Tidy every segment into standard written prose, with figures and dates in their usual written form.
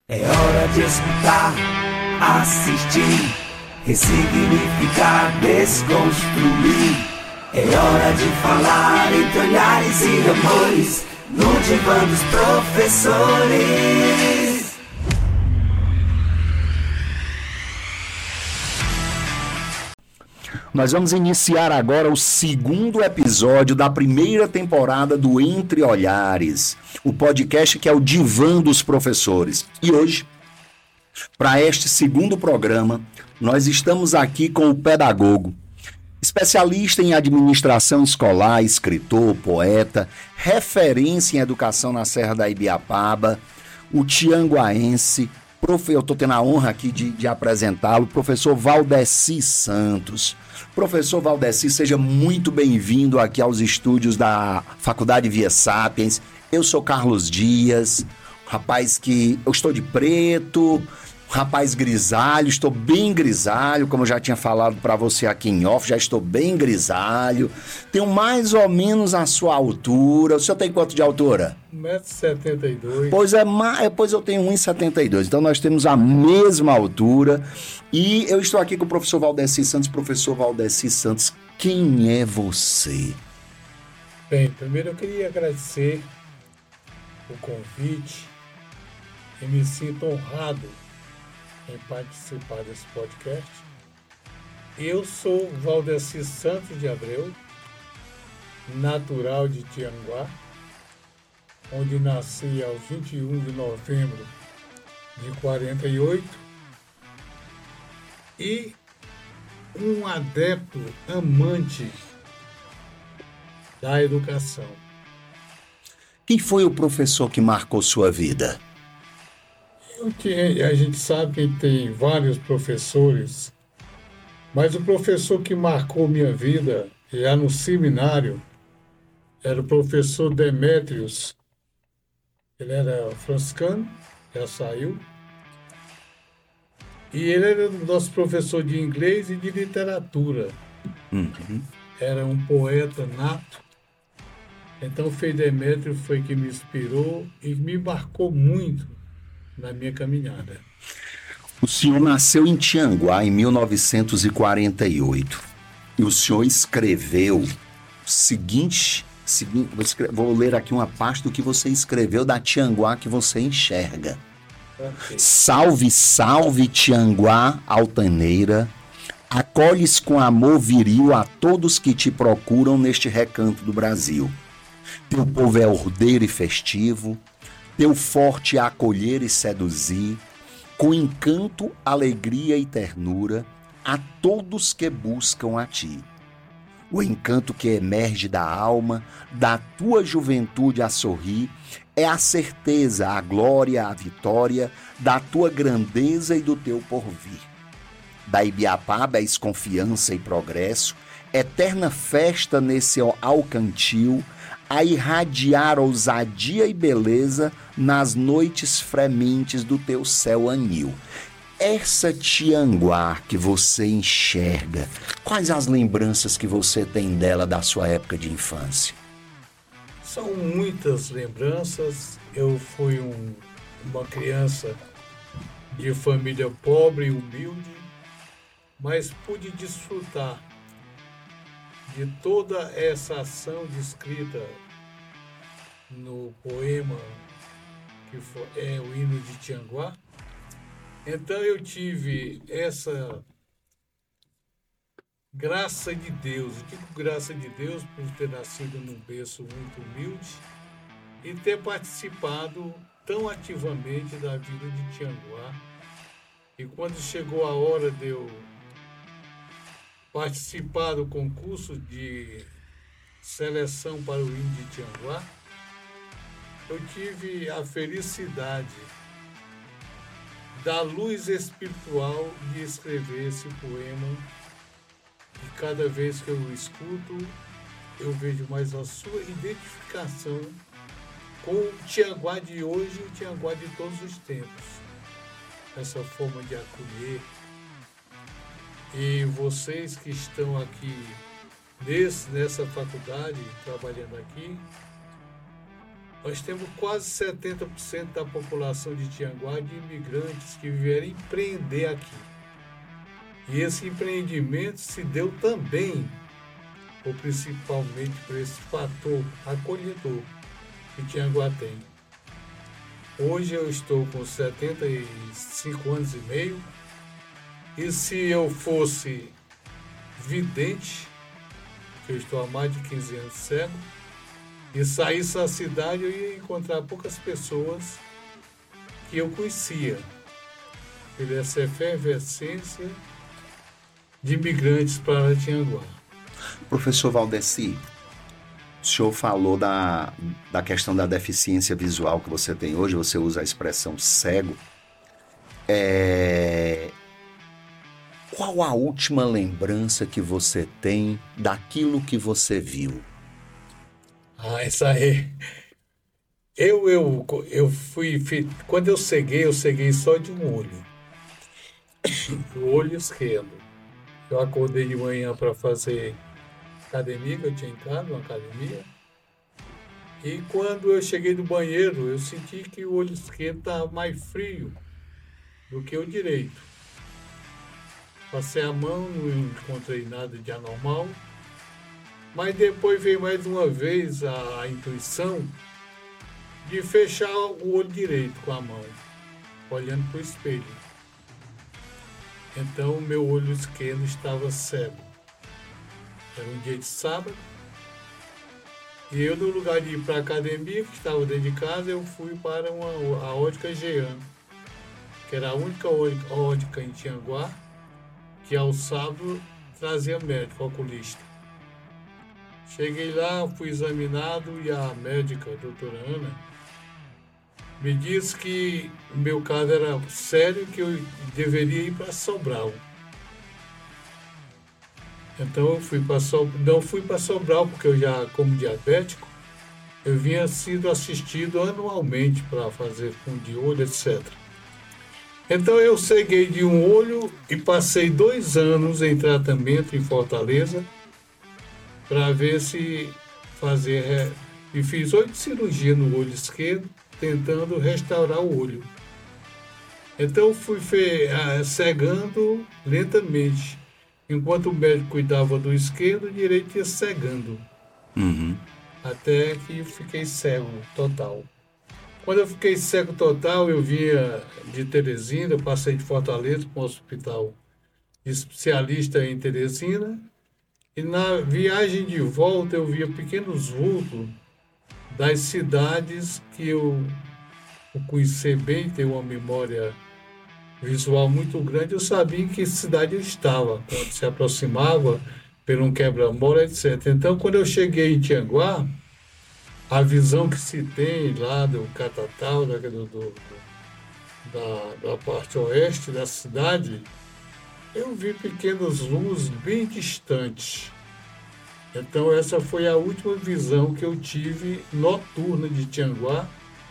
É hora de escutar, assistir, ressignificar, desconstruir. É hora de falar entre olhares e amores, no divã dos professores. Nós vamos iniciar agora o segundo episódio da primeira temporada do Entre Olhares, o podcast que é o divã dos professores. E hoje, para este segundo programa, nós estamos aqui com o pedagogo, especialista em administração escolar, escritor, poeta, referência em educação na Serra da Ibiapaba, o tianguaense, eu estou tendo a honra aqui de apresentá-lo, professor Valdeci Santos. Professor Valdeci, seja muito bem-vindo aqui aos estúdios da Faculdade Via Sapiens. Eu sou Carlos Dias, rapaz que eu estou de preto, rapaz grisalho, estou bem grisalho, como eu já tinha falado para você aqui em off, já estou bem grisalho. Tenho mais ou menos a sua altura. O senhor tem quanto de altura? 1,72 m. Pois eu tenho 1,72 m, então nós temos a mesma altura. E eu estou aqui com o professor Valdeci Santos. Professor Valdeci Santos, quem é você? Bem, primeiro eu queria agradecer o convite e me sinto honrado em participar desse podcast. Eu sou Valdeci Santos de Abreu, natural de Tianguá, onde nasci aos 21 de novembro de 48, e um adepto amante da educação. Quem foi o professor que marcou sua vida? A gente sabe que tem vários professores, mas o professor que marcou minha vida, já no seminário, era o professor Demétrios. Ele era franciscano, já saiu. E ele era o nosso professor de inglês e de literatura. Uhum. Era um poeta nato. Então o Frei Demétrio foi que me inspirou e me marcou muito na minha caminhada. O senhor nasceu em Tianguá em 1948 e o senhor escreveu o seguinte, vou ler aqui uma parte do que você escreveu da Tianguá que você enxerga. Okay. Salve, salve Tianguá altaneira, acolhes com amor viril a todos que te procuram neste recanto do Brasil. Teu povo é ordeiro e festivo, teu forte a acolher e seduzir, com encanto, alegria e ternura, a todos que buscam a ti. O encanto que emerge da alma, da tua juventude a sorrir, é a certeza, a glória, a vitória da tua grandeza e do teu porvir. Da Ibiapaba és confiança e progresso, eterna festa nesse alcantil, a irradiar ousadia e beleza nas noites frementes do teu céu anil. Essa Tianguá que você enxerga, quais as lembranças que você tem dela da sua época de infância? São muitas lembranças. Eu fui uma criança de família pobre e humilde, mas pude desfrutar de toda essa ação descrita no poema que é o hino de Tianguá. Então eu tive essa graça de Deus, eu digo graça de Deus por ter nascido num berço muito humilde e ter participado tão ativamente da vida de Tianguá. E quando chegou a hora de eu participar do concurso de seleção para o hino de Tianguá, eu tive a felicidade da luz espiritual de escrever esse poema. E cada vez que eu o escuto, eu vejo mais a sua identificação com o Tianguá de hoje e o Tianguá de todos os tempos. Essa forma de acolher. E vocês que estão aqui nessa faculdade, trabalhando aqui, Nós temos quase 70% da população de Tianguá de imigrantes que vieram empreender aqui. E esse empreendimento se deu também, ou principalmente por esse fator acolhedor que Tianguá tem. Hoje eu estou com 75 anos e meio, e se eu fosse vidente, que eu estou há mais de 15 anos cego, e saísse da cidade, eu ia encontrar poucas pessoas que eu conhecia, por essa efervescência de imigrantes para Tianguá. Professor Valdeci, o senhor falou da questão da deficiência visual que você tem hoje, você usa a expressão cego. Qual a última lembrança que você tem daquilo que você viu? Isso aí. Eu fui. Quando eu ceguei só de um olho. O olho esquerdo. Eu acordei de manhã para fazer academia, que eu tinha em casa, uma academia. E quando eu cheguei do banheiro, eu senti que o olho esquerdo estava mais frio do que o direito. Passei a mão, não encontrei nada de anormal. Mas depois veio mais uma vez a intuição de fechar o olho direito com a mão, olhando para o espelho. Então o meu olho esquerdo estava cego. Era um dia de sábado. E eu, no lugar de ir para a academia, que estava dentro de casa, eu fui para a ótica Jean, que era a única ótica em Tianguá, que ao sábado trazia médico, oculista. Cheguei lá, fui examinado e a médica, a doutora Ana, me disse que o meu caso era sério, que eu deveria ir para Sobral. Então eu não fui para Sobral, porque eu já, como diabético, eu vinha sido assistido anualmente para fazer fundo de olho, etc. Então eu ceguei de um olho e passei 2 anos em tratamento em Fortaleza para ver se fazer... E fiz 8 cirurgias no olho esquerdo, tentando restaurar o olho. Então fui cegando lentamente. Enquanto o médico cuidava do esquerdo, o direito ia cegando. Uhum. Até que fiquei cego total. Quando eu fiquei cego total, eu vinha de Teresina, passei de Fortaleza para um hospital especialista em Teresina. E na viagem de volta eu via pequenos vultos das cidades que eu conheci bem, tenho uma memória visual muito grande. Eu sabia em que cidade eu estava, quando se aproximava por um quebra-mola, etc. Então, quando eu cheguei em Tianguá, a visão que se tem lá do Catatal, da parte oeste da cidade, eu vi pequenas luzes bem distantes. Então essa foi a última visão que eu tive noturna de Tianguá.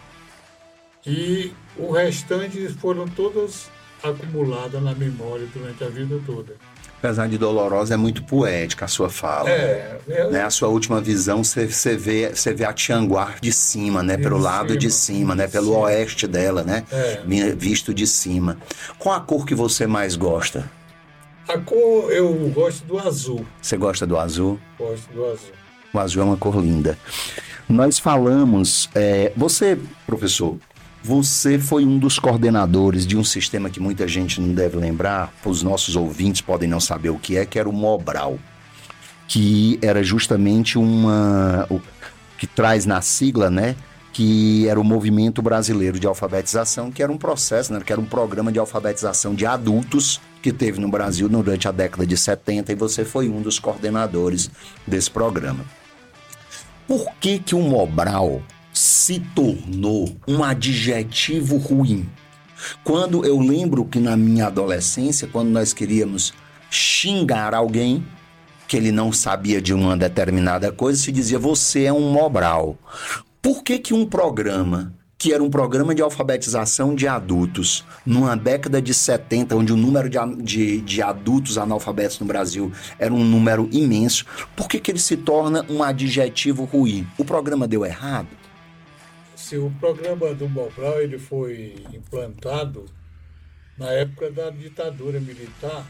E o restante foram todas acumuladas na memória durante a vida toda. Apesar de dolorosa, é muito poética a sua fala. Né? A sua última visão, você vê a Tianguá de cima, né? Pelo lado de cima, né? Pelo oeste dela, né? Visto de cima. Qual a cor que você mais gosta? A cor, eu gosto do azul. Você gosta do azul? Gosto do azul. O azul é uma cor linda. Nós falamos... você, professor, você foi um dos coordenadores de um sistema que muita gente não deve lembrar, os nossos ouvintes podem não saber o que era o Mobral, que era justamente o que traz na sigla, né? Que era o Movimento Brasileiro de Alfabetização, que era um processo, né, que era um programa de alfabetização de adultos que teve no Brasil durante a década de 70, e você foi um dos coordenadores desse programa. Por que o Mobral se tornou um adjetivo ruim? Quando eu lembro que na minha adolescência, quando nós queríamos xingar alguém, que ele não sabia de uma determinada coisa, se dizia, você é um Mobral. Por que um programa, que era um programa de alfabetização de adultos, numa década de 70, onde o número de adultos analfabetos no Brasil era um número imenso, por que ele se torna um adjetivo ruim? O programa deu errado? assim, o programa do Mobral ele foi implantado na época da ditadura militar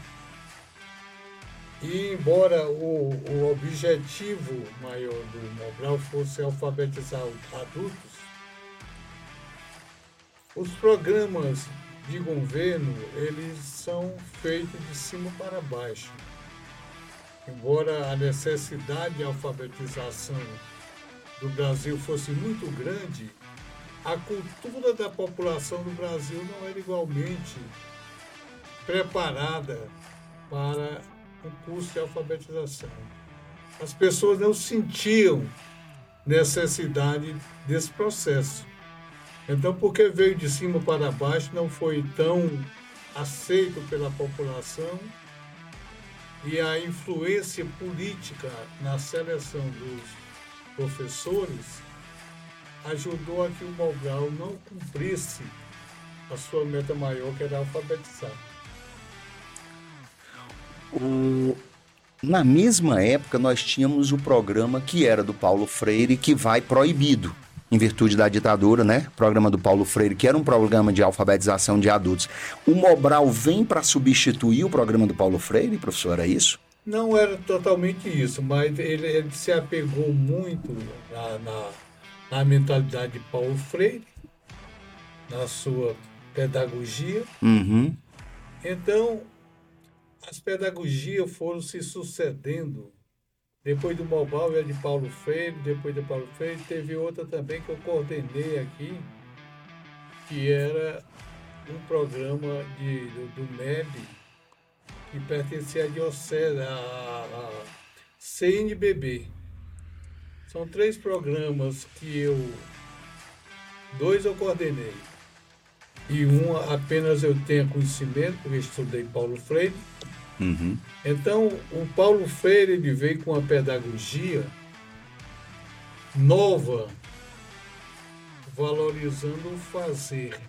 e, embora o objetivo maior do Mobral fosse alfabetizar adultos, os programas de governo, eles são feitos de cima para baixo. Embora a necessidade de alfabetização do Brasil fosse muito grande, a cultura da população do Brasil não era igualmente preparada para o curso de alfabetização. As pessoas não sentiam necessidade desse processo. Então, porque veio de cima para baixo, não foi tão aceito pela população e a influência política na seleção dos professores ajudou a que o Mobral não cumprisse a sua meta maior, que era alfabetizar. Na mesma época, nós tínhamos o programa que era do Paulo Freire, que vai proibido, em virtude da ditadura, né? Programa do Paulo Freire, que era um programa de alfabetização de adultos. O Mobral vem para substituir o programa do Paulo Freire, professor, é isso? Não era totalmente isso, mas ele se apegou muito na mentalidade de Paulo Freire, na sua pedagogia. Uhum. Então, as pedagogias foram se sucedendo. Depois do Mobral veio de Paulo Freire, depois de Paulo Freire teve outra também que eu coordenei aqui, que era um programa do MEB, que pertencia à Diocese, à CNBB. São 3 programas que dois eu coordenei. E um apenas eu tenho conhecimento, porque estudei Paulo Freire. Uhum. Então, o Paulo Freire ele veio com uma pedagogia nova, valorizando o fazer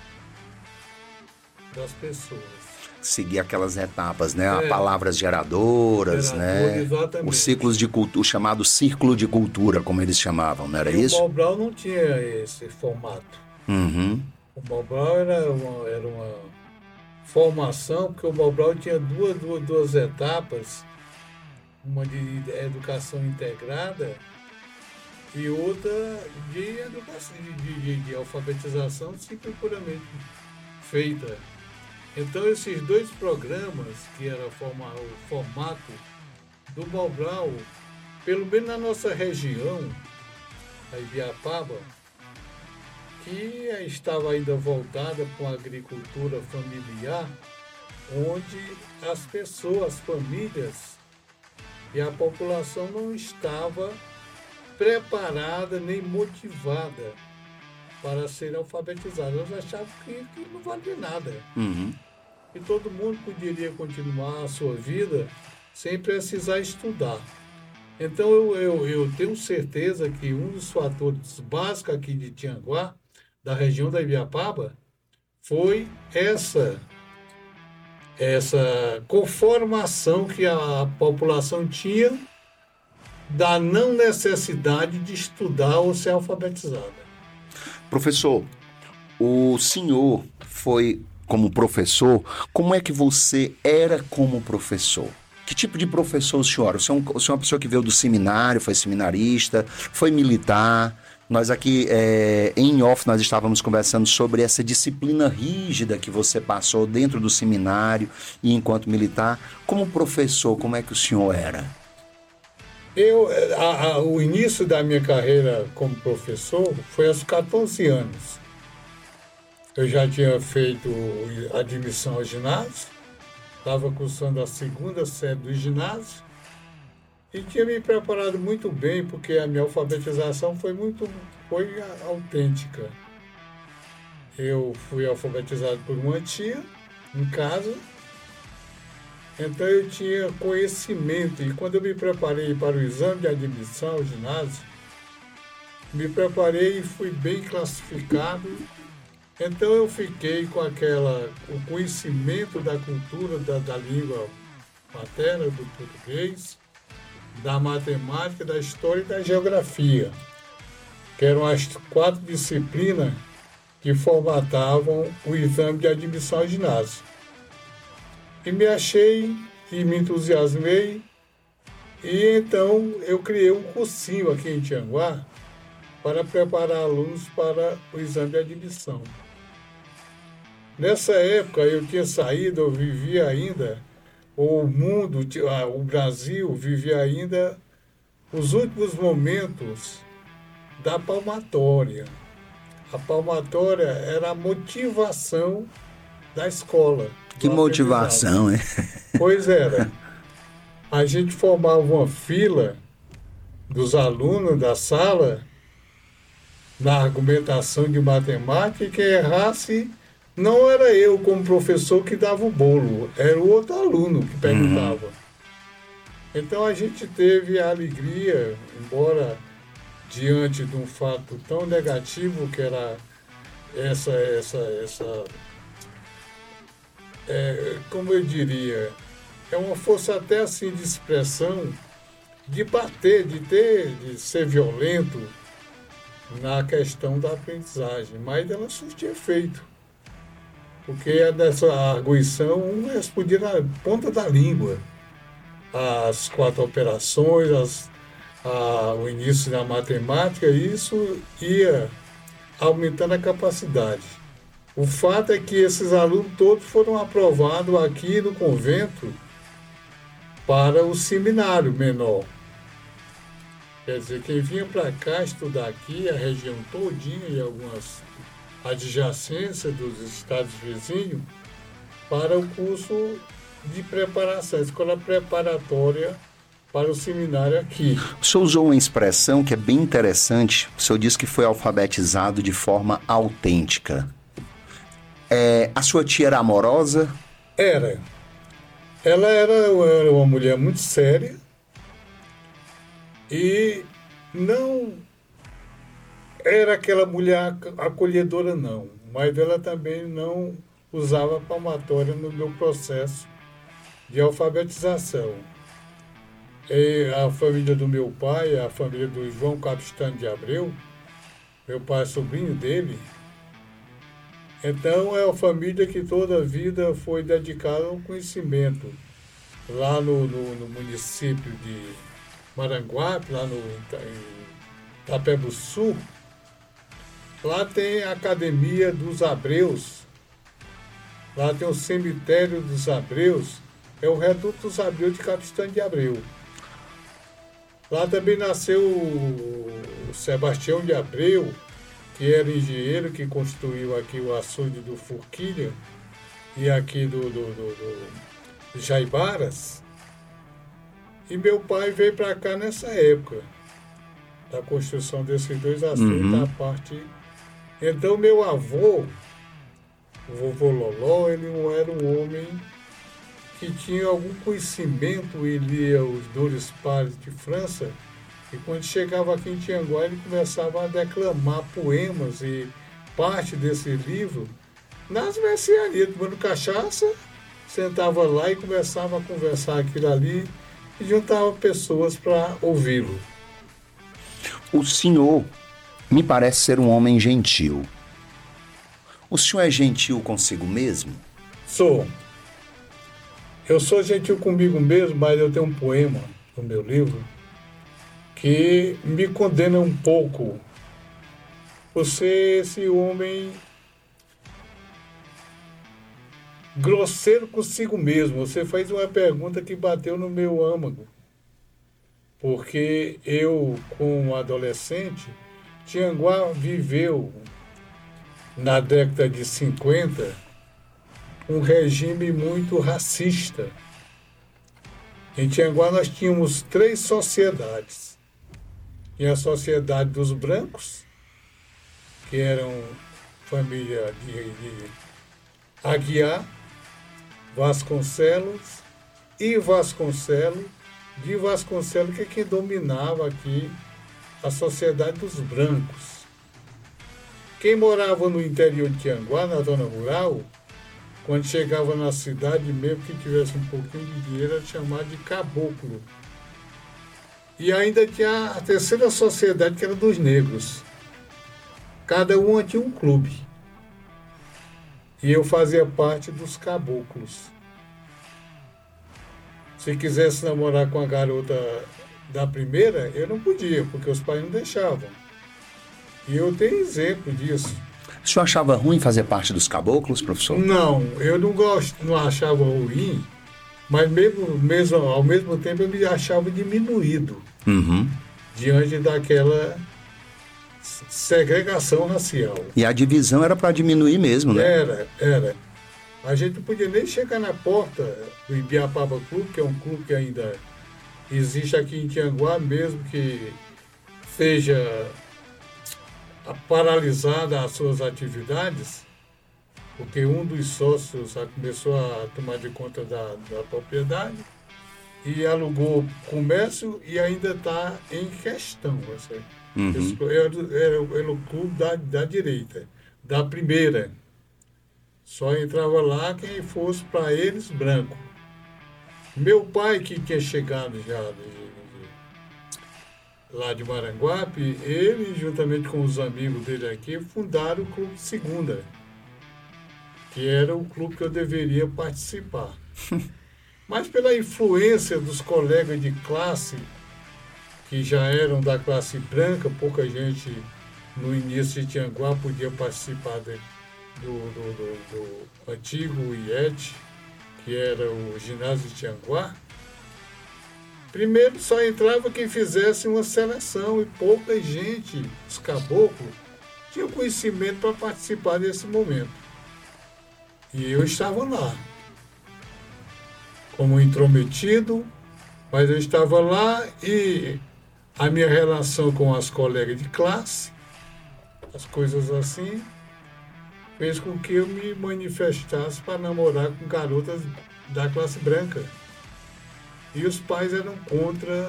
das pessoas. Seguir aquelas etapas, né? Palavras geradoras, né? Exatamente. Os ciclos de cultura, o chamado círculo de cultura, como eles chamavam, não era isso? O Mobral não tinha esse formato. Uhum. O Mobral era uma formação, porque o Mobral tinha duas etapas, uma de educação integrada e outra de educação, de alfabetização puramente feita. Então, esses 2 programas, que era o formato do Mobral, pelo menos na nossa região, a Ibiapaba, que estava ainda voltada para a agricultura familiar, onde as pessoas, as famílias e a população não estava preparada nem motivada para ser alfabetizada. Elas achavam que não valia nada. Uhum. E todo mundo poderia continuar a sua vida sem precisar estudar. Então, eu tenho certeza que um dos fatores básicos aqui de Tianguá, da região da Ibiapaba, foi essa conformação que a população tinha da não necessidade de estudar ou ser alfabetizada. Professor, o senhor foi como professor, como é que você era como professor? Que tipo de professor o senhor era? O senhor é uma pessoa que veio do seminário, foi seminarista, foi militar. Nós aqui, em off, nós estávamos conversando sobre essa disciplina rígida que você passou dentro do seminário e enquanto militar. Como professor, como é que o senhor era? O início da minha carreira como professor foi aos 14 anos. Eu já tinha feito admissão ao ginásio, estava cursando a 2ª série do ginásio e tinha me preparado muito bem, porque a minha alfabetização foi autêntica. Eu fui alfabetizado por uma tia em casa, então eu tinha conhecimento. E quando eu me preparei para o exame de admissão ao ginásio, me preparei e fui bem classificado. Então eu fiquei com o conhecimento da cultura, da língua materna, do português, da matemática, da história e da geografia. que eram as 4 disciplinas que formatavam o exame de admissão ao ginásio. E me achei e me entusiasmei, e então eu criei um cursinho aqui em Tianguá para preparar alunos para o exame de admissão. Nessa época eu tinha saído, eu vivia ainda, o mundo, o Brasil vivia ainda os últimos momentos da palmatória. A palmatória era a motivação da escola. Que motivação, hein? Pois era. A gente formava uma fila dos alunos da sala na argumentação de matemática, e quem errasse não era eu como professor que dava o bolo, era o outro aluno que perguntava. Então a gente teve a alegria, embora diante de um fato tão negativo que era como eu diria, é uma força até assim de expressão, de bater, de ser violento na questão da aprendizagem, mas ela surtia efeito. Porque dessa arguição, um respondia na ponta da língua as 4 operações, o início da matemática, e isso ia aumentando a capacidade. O fato é que esses alunos todos foram aprovados aqui no convento para o seminário menor. Quer dizer, quem vinha para cá estudar aqui, a região todinha e algumas adjacências dos estados vizinhos, para o curso de preparação, a escola preparatória para o seminário aqui. O senhor usou uma expressão que é bem interessante. O senhor disse que foi alfabetizado de forma autêntica. A sua tia era amorosa? Era. Ela era uma mulher muito séria e não era aquela mulher acolhedora, não. Mas ela também não usava palmatória no meu processo de alfabetização. E a família do meu pai, a família do João Capistrano de Abreu, meu pai é sobrinho dele, então é uma família que toda a vida foi dedicada ao conhecimento. Lá no município de Maranguape, lá em Itapebussu, lá tem a Academia dos Abreus, lá tem o Cemitério dos Abreus, é o Reduto dos Abreus de Capistrano de Abreu. Lá também nasceu o Sebastião de Abreu, que era engenheiro, que construiu aqui o açude do Forquilha e aqui do Jaibaras. E meu pai veio para cá nessa época da construção desses 2 açudes, da parte. Então meu avô, o vovô Loló, ele não era um homem que tinha algum conhecimento, ele lia os Dores Pares de França, e quando chegava aqui em Tianguá, ele começava a declamar poemas e parte desse livro nas mercearias, tomando cachaça, sentava lá e começava a conversar aquilo ali e juntava pessoas para ouvi-lo. O senhor me parece ser um homem gentil. O senhor é gentil consigo mesmo? Sou. Eu sou gentil comigo mesmo, mas eu tenho um poema no meu livro que me condena um pouco por ser esse homem grosseiro consigo mesmo. Você fez uma pergunta que bateu no meu âmago, porque eu, como adolescente, Tianguá viveu, na década de 50, um regime muito racista. Em Tianguá nós tínhamos 3 sociedades. Tinha a sociedade dos brancos, que eram família de Aguiar, Vasconcelos e Vasconcelos, que é quem dominava aqui a sociedade dos brancos. Quem morava no interior de Tianguá, na zona rural, quando chegava na cidade, mesmo que tivesse um pouquinho de dinheiro, era chamado de caboclo. E ainda tinha a terceira sociedade, que era dos negros. cada uma tinha um clube. E eu fazia parte dos caboclos. Se quisesse namorar com a garota da primeira, eu não podia, porque os pais não deixavam. E eu tenho exemplo disso. O senhor achava ruim fazer parte dos caboclos, professor? Não, eu não achava ruim, mas mesmo ao mesmo tempo eu me achava diminuído diante daquela segregação racial. E a divisão era para diminuir mesmo, né? Era. A gente não podia nem chegar na porta do Ibiapaba Clube, que é um clube que ainda existe aqui em Tianguá, mesmo que seja paralisada as suas atividades, porque um dos sócios começou a tomar de conta da propriedade e alugou comércio e ainda está em questão. Era o clube da direita, da primeira. Só entrava lá quem fosse para eles branco. Meu pai, que tinha chegado já lá de Maranguape, ele, juntamente com os amigos dele aqui, fundaram o Clube Segunda, que era o clube que eu deveria participar. Mas pela influência dos colegas de classe, que já eram da classe branca, pouca gente no início de Tianguá podia participar do antigo IET, que era o ginásio de Tianguá. Primeiro só entrava quem fizesse uma seleção e pouca gente, os caboclos, tinha conhecimento para participar desse momento. E eu estava lá, como intrometido, mas eu estava lá e a minha relação com as colegas de classe, as coisas assim, fez com que eu me manifestasse para namorar com garotas da classe branca. E os pais eram contra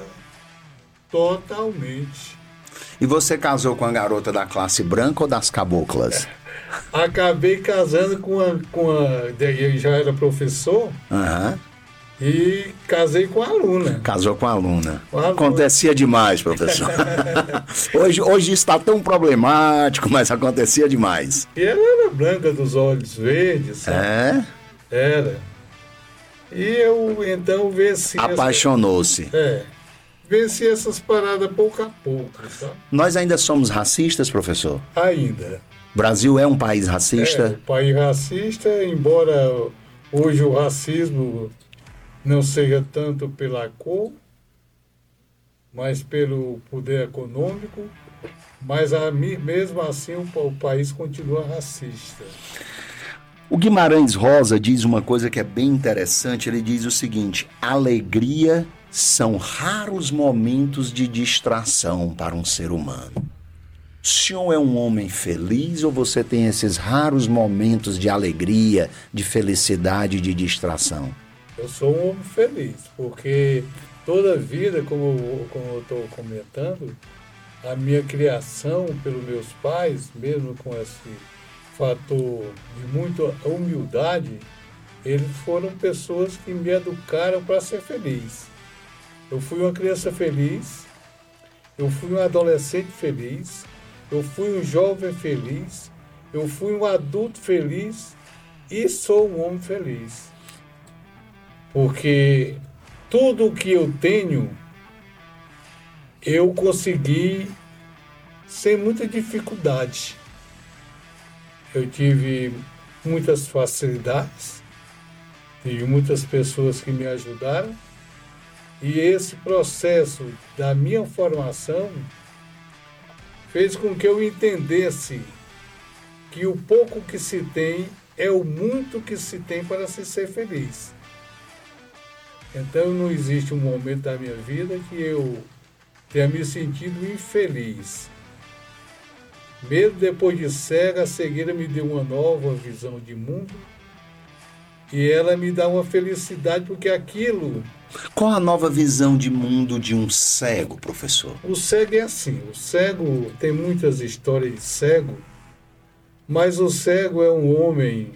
totalmente. E você casou com a garota da classe branca ou das caboclas? Acabei casando com a eu já era professor, e casei com a aluna. Casou com a aluna. Acontecia demais, professor. hoje está tão problemático, mas acontecia demais. E ela era branca, dos olhos verdes, sabe? É? Era. E eu, então, venci... Apaixonou-se. Venci essas paradas pouco a pouco, sabe? Nós ainda somos racistas, professor? Ainda. O Brasil é um país racista? Um país racista, embora hoje o racismo não seja tanto pela cor, mas pelo poder econômico, mas mesmo assim o país continua racista. O Guimarães Rosa diz uma coisa que é bem interessante, ele diz o seguinte: alegria são raros momentos de distração para um ser humano. O senhor é um homem feliz ou você tem esses raros momentos de alegria, de felicidade e de distração? Eu sou um homem feliz, porque toda a vida, como eu estou comentando, a minha criação pelos meus pais, mesmo com esse fator de muita humildade, eles foram pessoas que me educaram para ser feliz. Eu fui uma criança feliz, eu fui um adolescente feliz, eu fui um jovem feliz, eu fui um adulto feliz e sou um homem feliz. Porque tudo que eu tenho, eu consegui sem muita dificuldade. Eu tive muitas facilidades, tive muitas pessoas que me ajudaram, e esse processo da minha formação fez com que eu entendesse que o pouco que se tem é o muito que se tem para se ser feliz. Então não existe um momento da minha vida que eu tenha me sentido infeliz. Mesmo depois de cega, a cegueira me deu uma nova visão de mundo e ela me dá uma felicidade, porque aquilo... Qual a nova visão de mundo de um cego, professor? O cego é assim, o cego tem muitas histórias de cego, mas o cego é um homem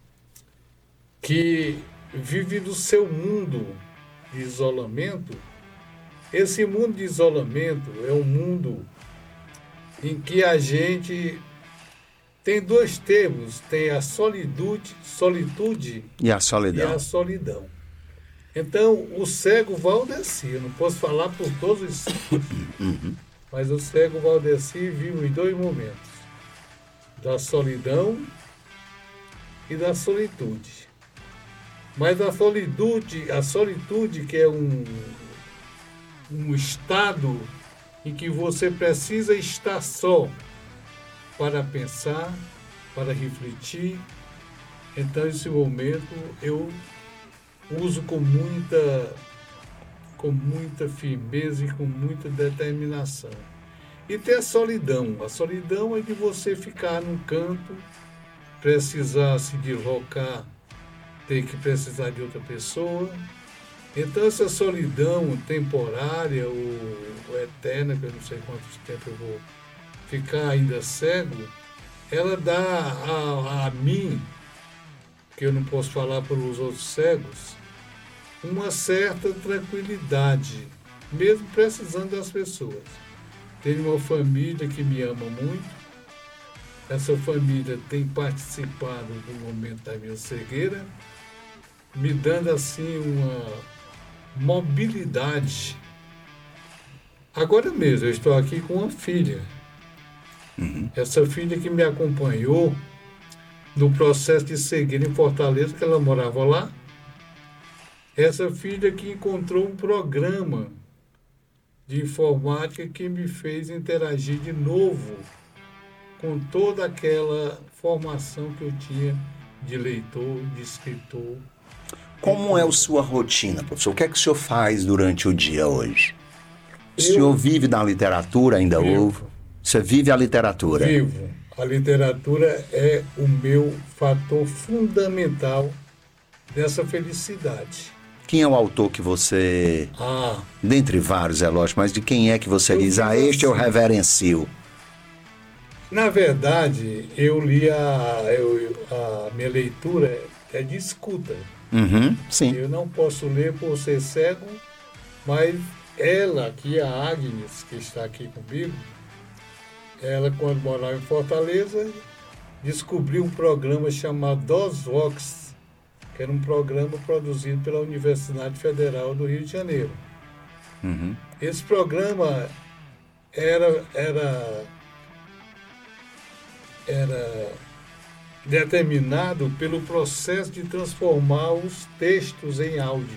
que vive do seu mundo de isolamento. Esse mundo de isolamento é um mundo em que a gente Tem dois termos, tem a solitude E a e solidão. a solidão. Então, o cego Valdeci, eu não posso falar por todos os cegos, mas o cego Valdeci vive em dois momentos, da solidão e da solitude. Mas a solitude que é um estado em que você precisa estar só para pensar, para refletir. Então, esse momento eu uso com muita firmeza e com muita determinação. E tem a solidão. A solidão é de você ficar num canto, precisar se deslocar, ter que precisar de outra pessoa. Então essa solidão temporária ou eterna, que eu não sei quanto tempo eu vou ficar ainda cego, ela dá a mim, que eu não posso falar pelos outros cegos, uma certa tranquilidade, mesmo precisando das pessoas. Tenho uma família que me ama muito, essa família tem participado do momento da minha cegueira, me dando assim uma mobilidade. Agora mesmo, eu estou aqui com uma filha. Essa filha que me acompanhou no processo de cegueira em Fortaleza, que ela morava lá. Essa filha que encontrou um programa de informática que me fez interagir de novo com toda aquela formação que eu tinha de leitor, de escritor. Como é a sua rotina, professor? O que é que o senhor faz durante o dia hoje? O senhor vive da literatura, ainda Vivo. Você vive a literatura? Vivo. A literatura é o meu fator fundamental dessa felicidade. Quem é o autor que você... Dentre vários, é lógico, mas de quem é que você diz, este eu reverencio? Na verdade, eu li a minha leitura é de escuta. Sim. Eu não posso ler por ser cego, mas ela aqui, a Agnes, que está aqui comigo, ela, quando morava em Fortaleza, descobriu um programa chamado DOSVox, que era um programa produzido pela Universidade Federal do Rio de Janeiro. Esse programa era determinado pelo processo de transformar os textos em áudio.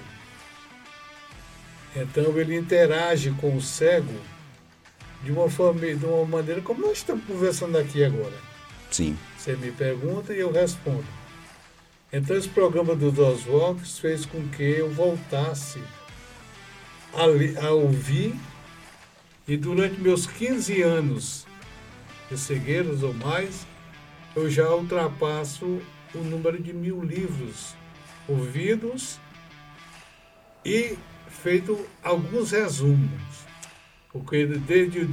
Então ele interage com o cego de uma maneira como nós estamos conversando aqui agora. Sim. Você me pergunta e eu respondo. Então esse programa do DOSVox fez com que eu voltasse a ouvir, e durante meus 15 anos de cegueiras ou mais, eu já ultrapasso o número de 1000 livros ouvidos e feito alguns resumos. Porque desde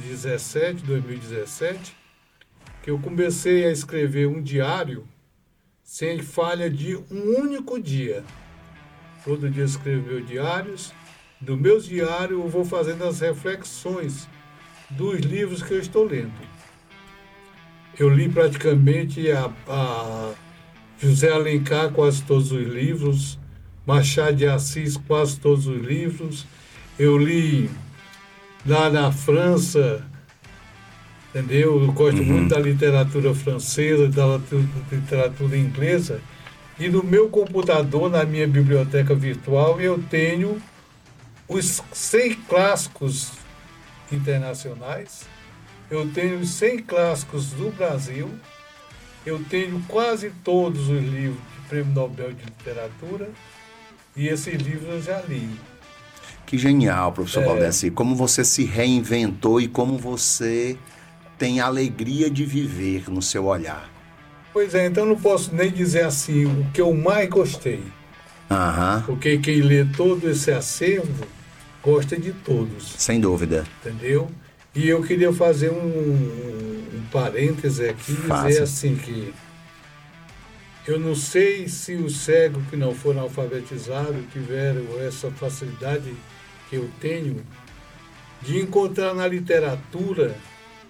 2017, que eu comecei a escrever um diário sem falha de um único dia. Todo dia eu escrevo meus diários. Do meus diários eu vou fazendo as reflexões dos livros que eu estou lendo. Eu li praticamente a José Alencar, quase todos os livros, Machado de Assis, quase todos os livros. Eu li lá na França, entendeu? Eu gosto muito da literatura francesa, da literatura inglesa. E no meu computador, na minha biblioteca virtual, eu tenho os 100 clássicos internacionais, eu tenho os 100 clássicos do Brasil, eu tenho quase todos os livros de Prêmio Nobel de Literatura, e esses livros eu já li. Que genial, professor Valdeci. Como você se reinventou e como você tem alegria de viver no seu olhar. Pois é, então não posso nem dizer assim o que eu mais gostei. Porque quem lê todo esse acervo gosta de todos. Sem dúvida. Entendeu? E eu queria fazer um parêntese aqui e dizer assim que eu não sei se os cegos que não foram alfabetizados tiveram essa facilidade que eu tenho de encontrar na literatura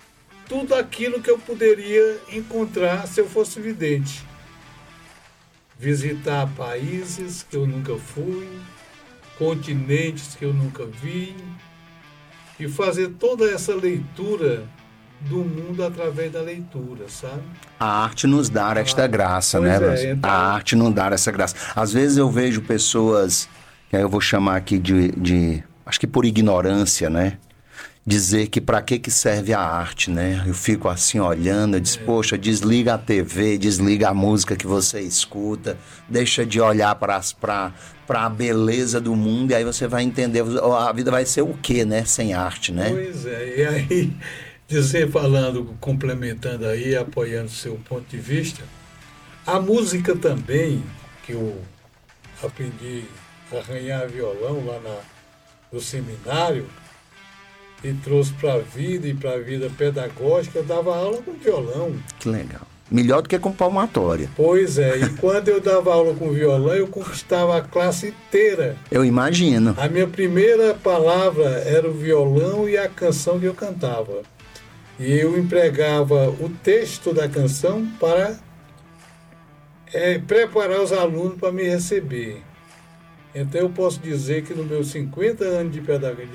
tudo aquilo que eu poderia encontrar se eu fosse vidente. Visitar países que eu nunca fui, continentes que eu nunca vi, e fazer toda essa leitura do mundo através da leitura, sabe? A arte nos dá esta graça, pois né? então... A arte nos dá essa graça. Às vezes eu vejo pessoas, que aí eu vou chamar aqui de acho que por ignorância, né? Dizer que para que serve a arte, né? Eu fico assim olhando, eu digo, poxa, desliga a TV, desliga a música que você escuta, deixa de olhar para a beleza do mundo, e aí você vai entender, a vida vai ser o quê, né? Sem arte, né? Pois é, e aí, complementando aí, apoiando seu ponto de vista, a música também, que eu aprendi a arranhar violão lá no seminário, e trouxe para a vida e para a vida pedagógica, eu dava aula com violão. Que legal. Melhor do que com palmatória. Pois é, e quando eu dava aula com violão, eu conquistava a classe inteira. Eu imagino. A minha primeira palavra era o violão e a canção que eu cantava. E eu empregava o texto da canção para preparar os alunos para me receber. Então eu posso dizer que nos meus 50 anos de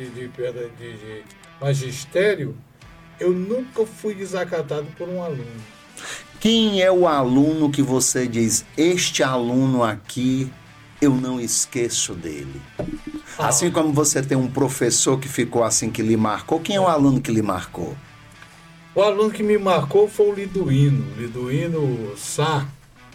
magistério, eu nunca fui desacatado por um aluno. Quem é o aluno que você diz, este aluno aqui, eu não esqueço dele? Assim como você tem um professor que ficou assim, que lhe marcou, quem é o aluno que lhe marcou? O aluno que me marcou foi o Liduíno Sá.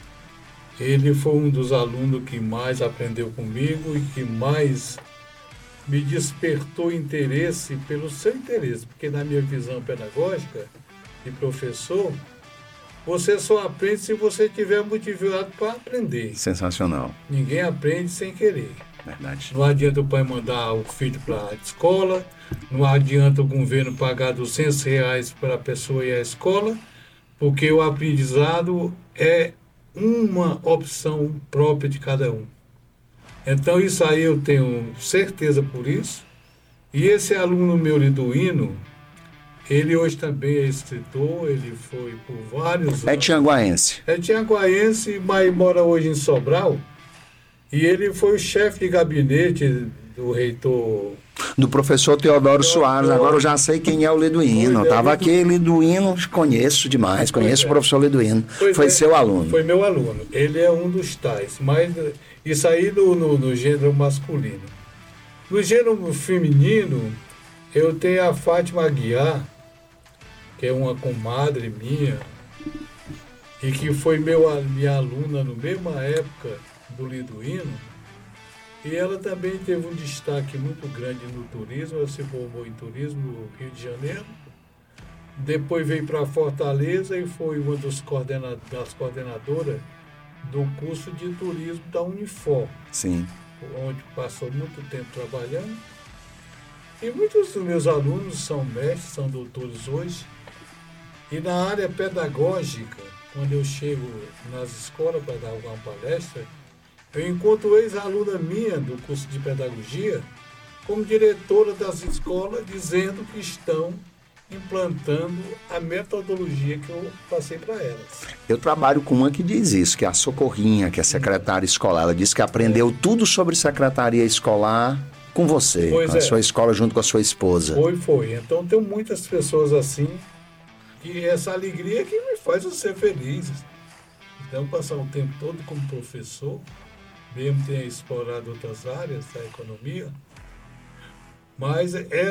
Ele foi um dos alunos que mais aprendeu comigo e que mais me despertou interesse pelo seu interesse, porque na minha visão pedagógica de professor, você só aprende se você estiver motivado para aprender. Sensacional. Ninguém aprende sem querer. Verdade. Não adianta o pai mandar o filho para a escola, não adianta o governo pagar R$200 para a pessoa ir à escola, porque o aprendizado é uma opção própria de cada um. Então isso aí eu tenho certeza por isso. E esse aluno meu Liduíno, ele hoje também é escritor, ele foi por vários anos. É tianguaense. É tianguaense, mas mora hoje em Sobral. E ele foi o chefe de gabinete do reitor... Do professor Teodoro Soares. Agora eu já sei quem é o Liduíno. Estava aqui, Liduíno, conheço demais, conheço o professor Liduíno. Foi seu aluno. Foi meu aluno. Ele é um dos tais, mas isso aí no gênero masculino. No gênero feminino, eu tenho a Fátima Aguiar, que é uma comadre minha, e que foi minha aluna na mesma época do Liduíno. E ela também teve um destaque muito grande no turismo. Ela se formou em turismo no Rio de Janeiro. Depois veio para Fortaleza e foi uma das coordenadoras do curso de turismo da Unifor. Sim. Onde passou muito tempo trabalhando. E muitos dos meus alunos são mestres, são doutores hoje. E na área pedagógica, quando eu chego nas escolas para dar alguma palestra, eu encontro ex-aluna minha do curso de pedagogia como diretora das escolas, dizendo que estão implantando a metodologia que eu passei para elas. Eu trabalho com uma que diz isso, que é a Socorrinha, que é secretária escolar. Ela disse que aprendeu tudo sobre secretaria escolar com você, pois com a sua escola junto com a sua esposa. Foi. Então tem muitas pessoas assim, que essa alegria que me faz eu ser feliz. Então passar o tempo todo como professor, mesmo ter explorado outras áreas da economia, mas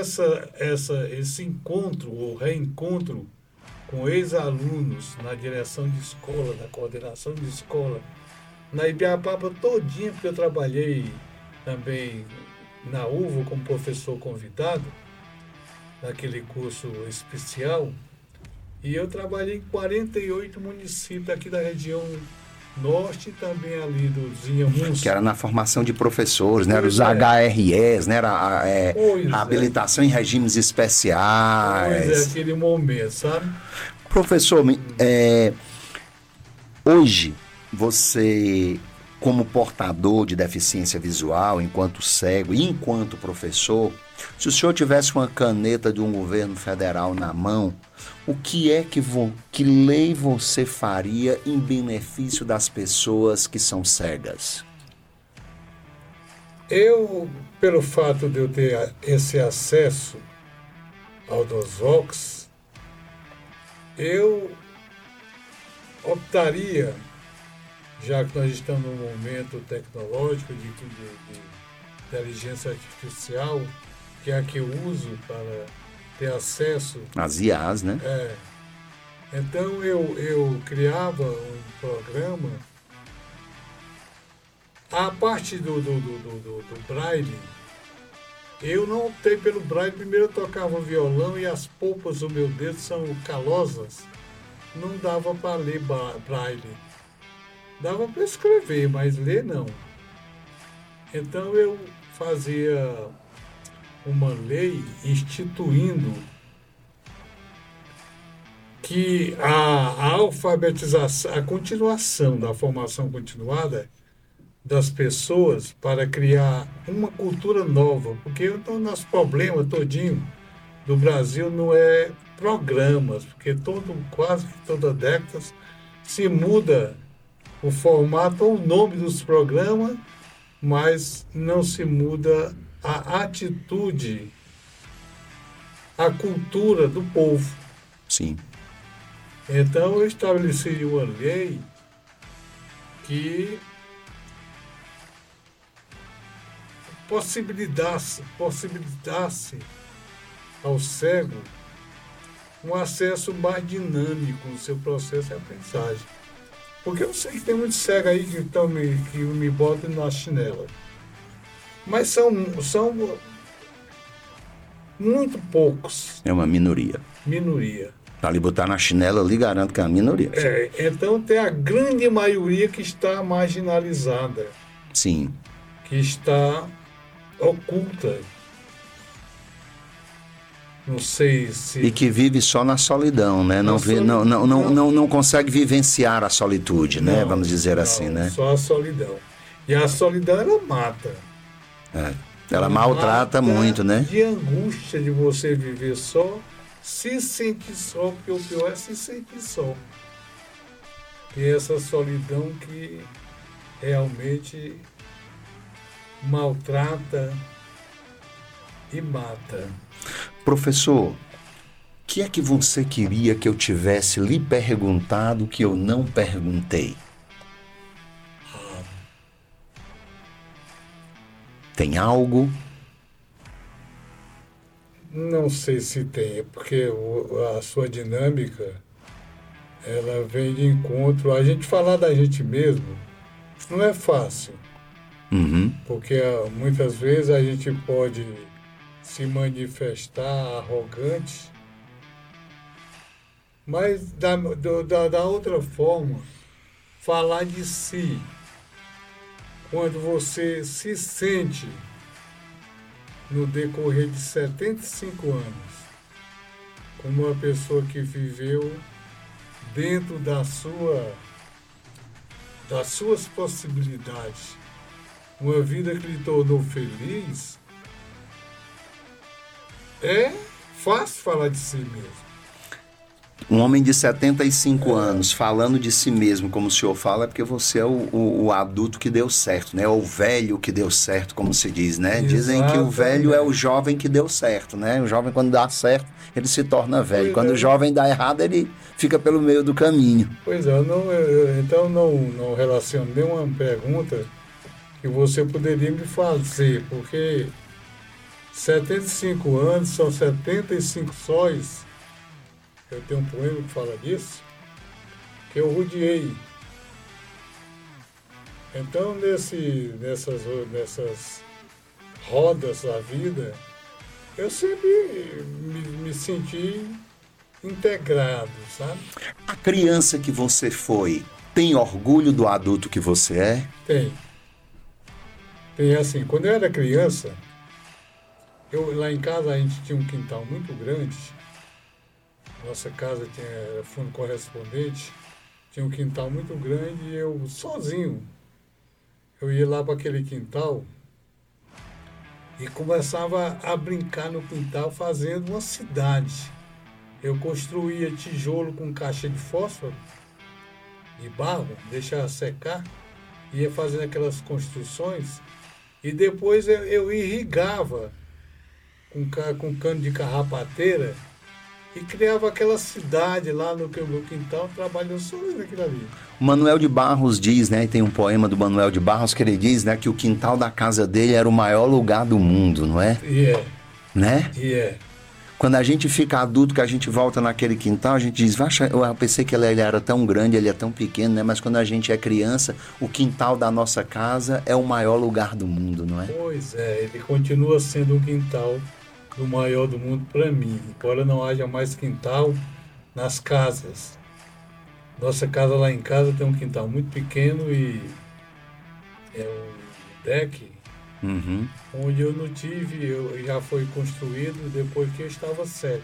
esse encontro ou reencontro com ex-alunos na direção de escola, na coordenação de escola, na Ibiapaba todinha, porque eu trabalhei também na UVA como professor convidado, naquele curso especial, e eu trabalhei em 48 municípios aqui da região norte e também ali do Inhamuns. Que era na formação de professores, né? Era os HREs, né? Era a habilitação em regimes especiais. Pois é, aquele momento, sabe? Professor, hoje você como portador de deficiência visual, enquanto cego e enquanto professor, se o senhor tivesse uma caneta de um governo federal na mão, o que é que lei você faria em benefício das pessoas que são cegas? Eu, pelo fato de eu ter esse acesso ao DOSVOX, eu optaria, já que nós estamos num momento tecnológico de inteligência artificial, que é a que eu uso para ter acesso. As IAs, né? Então eu criava um programa. A parte do Braille, eu não optei pelo Braille. Primeiro eu tocava violão e as polpas do meu dedo são calosas. Não dava para ler Braille. Dava para escrever, mas ler não. Então eu fazia uma lei instituindo que a alfabetização, a continuação da formação continuada das pessoas para criar uma cultura nova, porque o nosso problema todinho do Brasil não é programas, porque quase que toda década se muda o formato ou o nome dos programas, mas não se muda a atitude, a cultura do povo. Sim. Então eu estabeleci uma lei que possibilitasse ao cego um acesso mais dinâmico no seu processo de aprendizagem. Porque eu sei que tem muitos cegos aí que me botam na chinela. Mas são muito poucos. É uma minoria. Minoria. Para lhe botar na chinela, eu lhe garanto que é uma minoria. Então tem a grande maioria que está marginalizada. Sim. Que está oculta. Não sei se... E que vive só na solidão, né? Não consegue vivenciar a solitude, né? Vamos dizer assim, né? Só a solidão. E a solidão, ela mata. Ela maltrata muito, né? De angústia de você viver só, se sentir só, porque o pior é se sentir só. E essa solidão que realmente maltrata e mata. Professor, o que é que você queria que eu tivesse lhe perguntado que eu não perguntei? Tem algo? Não sei se tem, porque a sua dinâmica, ela vem de encontro. A gente falar da gente mesmo não é fácil. Uhum. Porque muitas vezes a gente pode se manifestar arrogante, mas da outra forma, falar de si, quando você se sente no decorrer de 75 anos, como uma pessoa que viveu dentro das suas possibilidades, uma vida que lhe tornou feliz, é fácil falar de si mesmo. Um homem de 75 anos falando de si mesmo, como o senhor fala, é porque você é o adulto que deu certo, né? O velho que deu certo, como se diz, né? Exatamente. Dizem que o velho é o jovem que deu certo, né? O jovem, quando dá certo, ele se torna velho. Quando o jovem dá errado, ele fica pelo meio do caminho. Pois é, então não relaciono nenhuma pergunta que você poderia me fazer, porque 75 anos são 75 sóis. Eu tenho um poema que fala disso, que eu rodeei. Então, nessas rodas da vida, eu sempre me senti integrado, sabe? A criança que você foi tem orgulho do adulto que você é? Tem. Tem assim, quando eu era criança, lá em casa a gente tinha um quintal muito grande. Nossa casa era fundo correspondente, tinha um quintal muito grande e eu sozinho eu ia lá para aquele quintal e começava a brincar no quintal fazendo uma cidade. Eu construía tijolo com caixa de fósforo, de barro, deixava secar, ia fazendo aquelas construções e depois eu irrigava com cano de carrapateira e criava aquela cidade lá no meu quintal, trabalhando só naquilo ali. O Manuel de Barros diz, né, tem um poema do Manuel de Barros que ele diz, né, que o quintal da casa dele era o maior lugar do mundo, não é? E é. Né? E é. Quando a gente fica adulto, que a gente volta naquele quintal, a gente diz, eu pensei que ele era tão grande, ele é tão pequeno, né? Mas quando a gente é criança, o quintal da nossa casa é o maior lugar do mundo, não é? Pois é, ele continua sendo um quintal do maior do mundo para mim, embora não haja mais quintal nas casas. Nossa casa lá em casa tem um quintal muito pequeno e é um deck, Uhum. onde eu não tive, já foi construído depois que eu estava cego.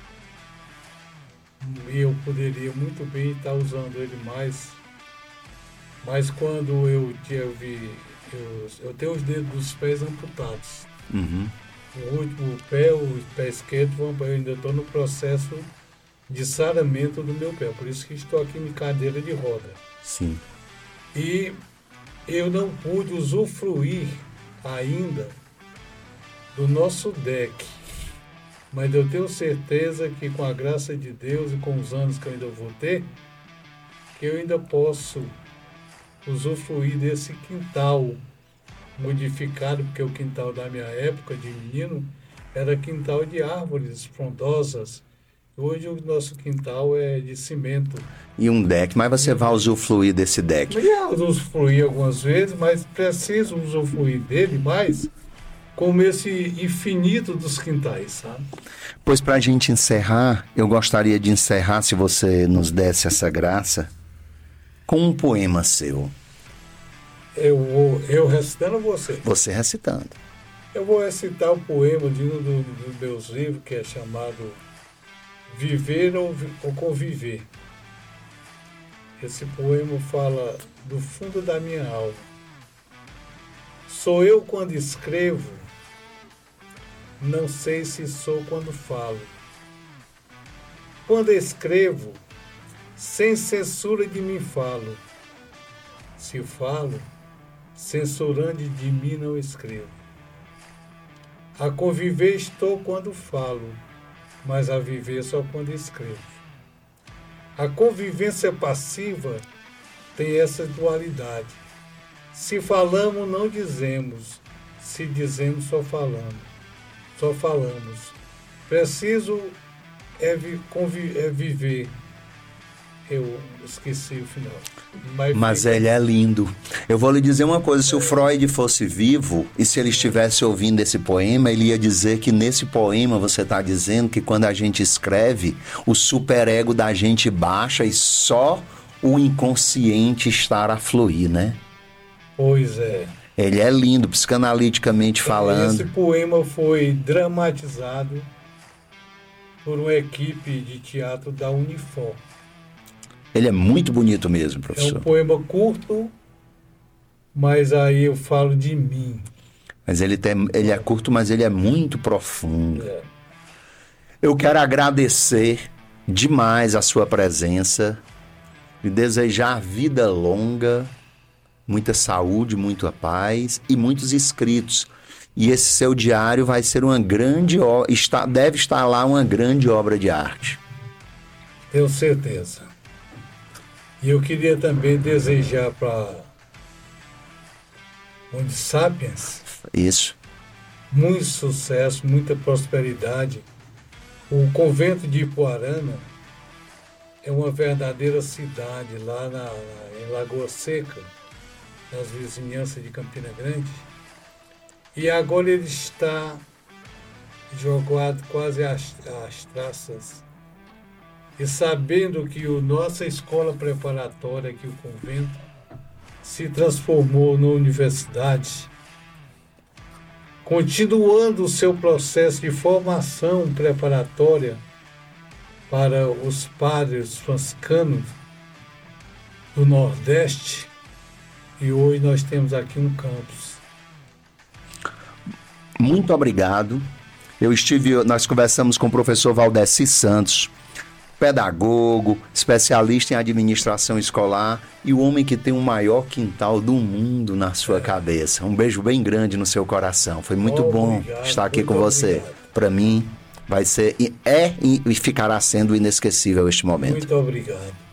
E eu poderia muito bem estar usando ele mais, mas quando eu tenho os dedos dos pés amputados. Uhum. O pé esquerdo, eu ainda estou no processo de saramento do meu pé, por isso que estou aqui em cadeira de roda. Sim. E eu não pude usufruir ainda do nosso deck, mas eu tenho certeza que com a graça de Deus e com os anos que eu ainda vou ter, que eu ainda posso usufruir desse quintal modificado, porque o quintal da minha época de menino era quintal de árvores frondosas. Hoje o nosso quintal é de cimento. E um deck, mas você vai usufruir desse deck. Eu já usufruí algumas vezes, mas preciso usufruir dele mais como esse infinito dos quintais, sabe? Pois pra gente encerrar, eu gostaria de encerrar, se você nos desse essa graça, com um poema seu. Eu recitando ou você? Você recitando. Eu vou recitar o poema de um dos meus livros, que é chamado Viver ou Conviver. Esse poema fala do fundo da minha alma. Sou eu quando escrevo, não sei se sou quando falo. Quando escrevo, sem censura de mim falo. Se falo, censurando de mim não escrevo. A conviver estou quando falo, mas a viver só quando escrevo. A convivência passiva tem essa dualidade. Se falamos, não dizemos. Se dizemos, só falamos. Só falamos. Preciso viver. Eu esqueci o final. Mas ele é lindo. Eu vou lhe dizer uma coisa, se o Freud fosse vivo e se ele estivesse ouvindo esse poema, ele ia dizer que nesse poema você está dizendo que quando a gente escreve, o superego da gente baixa e só o inconsciente está a fluir, né? Pois é. Ele é lindo, psicanaliticamente falando. Esse poema foi dramatizado por uma equipe de teatro da Unifor. Ele é muito bonito mesmo, professor. É um poema curto, mas aí eu falo de mim. Mas ele é curto, mas ele é muito profundo. É. Eu quero agradecer demais a sua presença e desejar vida longa, muita saúde, muita paz e muitos inscritos. E esse seu diário vai ser uma grande deve estar lá uma grande obra de arte. Tenho certeza. E eu queria também desejar para Mundo Sapiens Isso. muito sucesso, muita prosperidade. O convento de Ipuarana é uma verdadeira cidade lá em Lagoa Seca, nas vizinhanças de Campina Grande. E agora ele está jogado quase às traças. E sabendo que a nossa escola preparatória, que o convento, se transformou numa universidade, continuando o seu processo de formação preparatória para os padres franciscanos do Nordeste, E hoje nós temos aqui um campus. Muito obrigado. Nós conversamos com o professor Valdeci Santos, pedagogo, especialista em administração escolar e o homem que tem o maior quintal do mundo na sua cabeça. Um beijo bem grande no seu coração. Foi muito bom estar aqui com você. Para mim, vai ser, e ficará sendo inesquecível este momento. Muito obrigado.